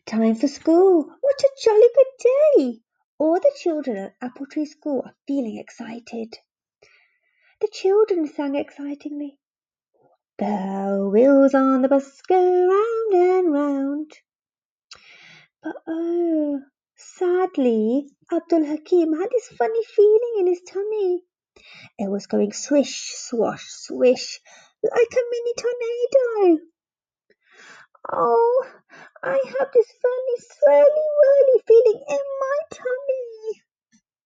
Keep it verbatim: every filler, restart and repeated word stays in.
Time for school. What a jolly good day! All the children at Apple Tree School are feeling excited. The children sang excitingly. The wheels on the bus go round and round. But oh, sadly, Abdul Hakim had this funny feeling in his tummy. It was going swish, swash, swish, like a mini tornado. Oh, I have this funny swirly whirly feeling in my tummy.